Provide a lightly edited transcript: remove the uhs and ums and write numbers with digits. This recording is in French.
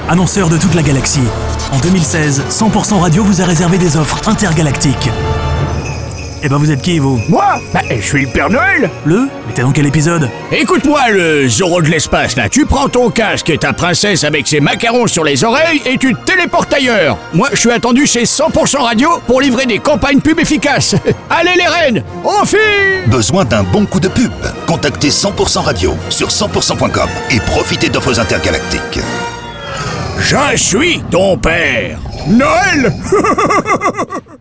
annonceur de toute la galaxie. En 2016, 100% Radio vous a réservé des offres intergalactiques. Eh ben vous êtes qui, vous? Moi? Je suis le Père Noël. Mais t'es dans quel épisode? Écoute-moi, le Zorro de l'espace, là. Tu prends ton casque et ta princesse avec ses macarons sur les oreilles et tu te téléportes ailleurs. Moi, je suis attendu chez 100% Radio pour livrer des campagnes pub efficaces. Allez les reines, on file! Besoin d'un bon coup de pub? Contactez 100% Radio sur 100%.com et profitez d'offres intergalactiques. Je suis ton père, Noël.